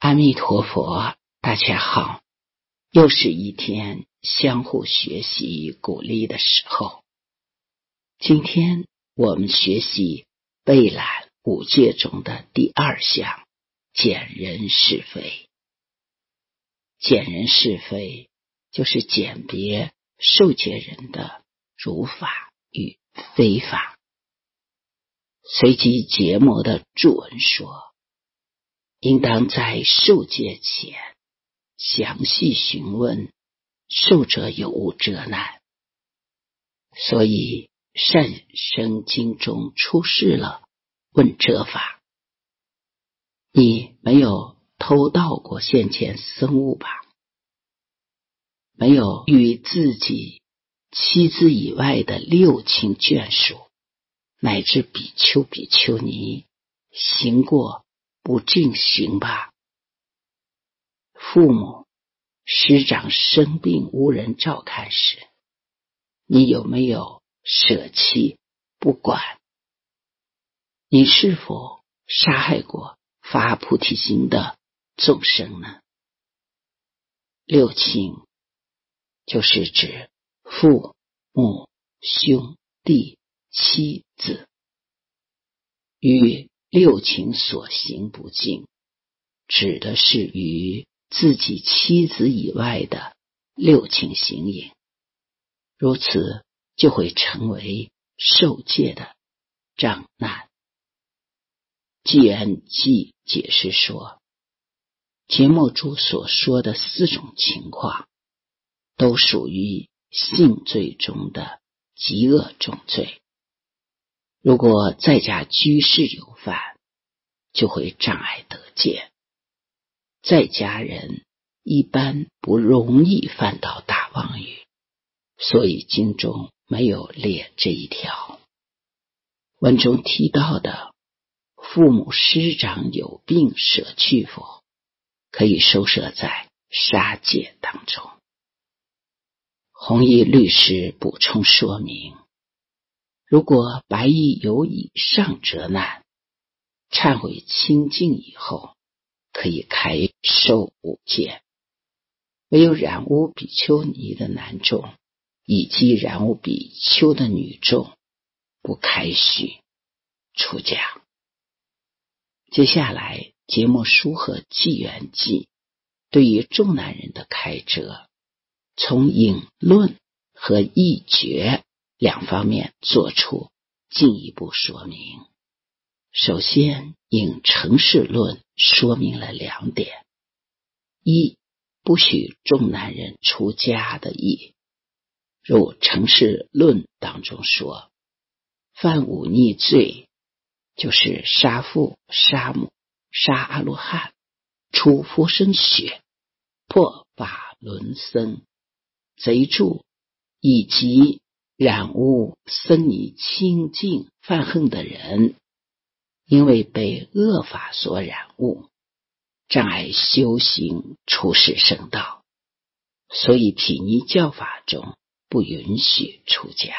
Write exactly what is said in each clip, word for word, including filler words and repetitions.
阿弥陀佛，大家好，又是一天相互学习鼓励的时候。今天我们学习备览五戒中的第二项，检人是非。检人是非就是鉴别受戒人的如法与非法。随即结摩的注文说，应当在受戒前详细询问受者有无责难。所以善生经中出示了问责法。你没有偷盗过先前僧物吧？没有与自己妻子以外的六亲眷属乃至比丘比丘尼行过不敬行吧？父母师长生病无人照看时，你有没有舍弃不管？你是否杀害过发菩提心的众生呢？六亲就是指父母兄弟妻子，与六亲所行不敬，指的是与自己妻子以外的六亲行淫，如此就会成为受戒的障难。纪元记解释说，节摩主所说的四种情况都属于性罪中的极恶重罪。如果在家居士有犯，就会障碍得戒。在家人一般不容易犯到大妄语，所以经中没有列这一条。文中提到的父母师长有病舍去否，可以收摄在杀戒当中。弘一律师补充说明，如果白衣有以上责难，忏悔清净以后，可以开受五戒。唯有染污比丘尼的男众以及染污比丘的女众不开许出家。接下来节摩书和纪元记对于众男人的开遮，从引论和议决两方面做出进一步说明。首先引成事论说明了两点：一，不许众男人出家的意，如成事论当中说，犯忤逆罪就是杀父杀母杀阿罗汉出佛身血破法轮僧贼助以及染污僧尼清净犯横的人，因为被恶法所染污，障碍修行出世圣道，所以毗尼教法中不允许出家。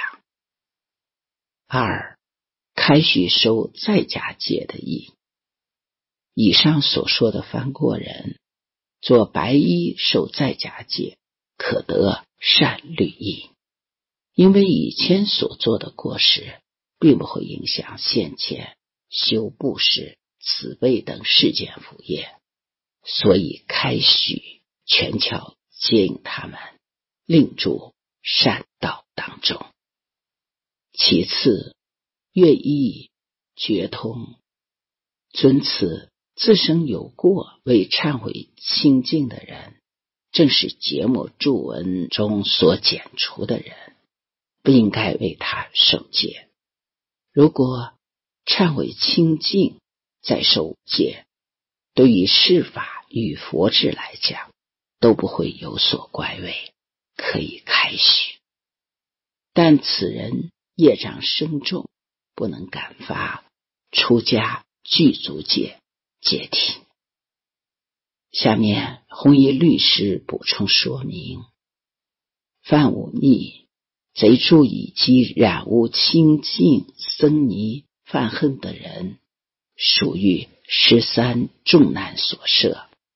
二，开许受在家戒的意。以上所说的犯过人做白衣受在家戒，可得善律益，因为以前所做的过失并不会影响现前修布施慈悲等世间福业，所以开许全窍接引他们，令诸善道当中。其次，乐意觉通，尊此自身有过未忏悔清净的人，正是节摩注文中所检除的人，不应该为他受戒。如果忏悔清净再受戒，对于世法与佛智来讲都不会有所怪味，可以开许。但此人业障深重，不能敢发出家具足戒戒体。下面弘一律师补充说明，犯忤逆贼助以及染污清净僧尼犯横的人，属于十三重难所摄，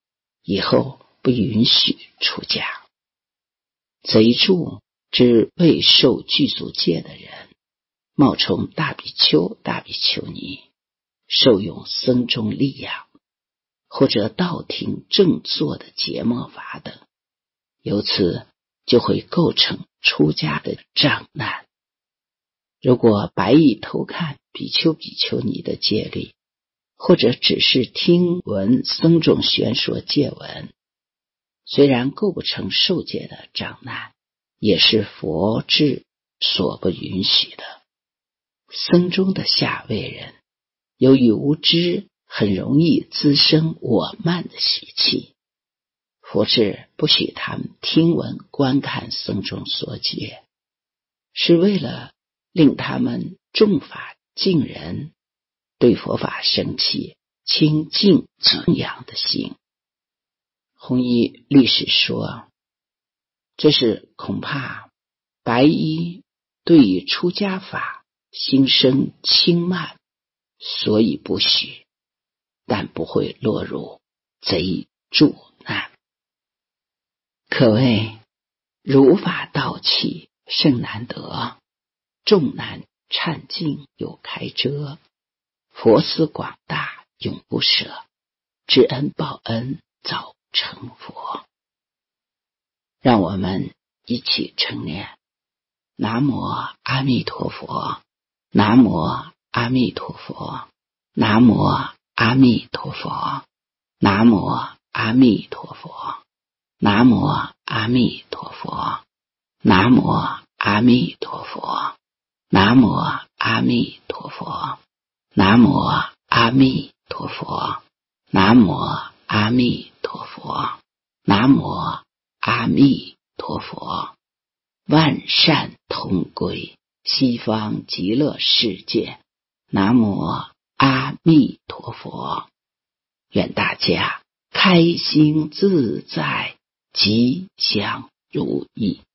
以后不允许出家。贼住之未受具足戒的人，冒充大比丘、大比丘尼，受用僧众力养，或者道听正坐的结末法等，由此就会构成出家的障难。如果白衣偷看比丘比丘尼的戒律，或者只是听闻僧众宣说戒文，虽然构不成受戒的障难，也是佛制所不允许的。僧中的下位人，由于无知，很容易滋生我慢的习气。佛制不许他们听闻观看僧众所解，是为了令他们重法敬人，对佛法生起清净敬仰的心。弘一律师说，这是恐怕白衣对于出家法心生轻慢，所以不许，但不会落入贼助难。可谓如法道器甚难得，众难忏尽有开遮，佛思广大永不舍，知恩报恩早成佛。让我们一起称念南无阿弥陀佛，南无阿弥陀佛，南无阿弥陀佛，南无阿弥陀佛，南无阿弥陀佛，南无阿弥陀佛，南无阿弥陀佛，南无阿弥陀佛，南无阿弥陀佛，南无阿弥陀佛。万善同归，西方极乐世界。南无阿弥陀佛。愿大家开心自在，吉祥如意。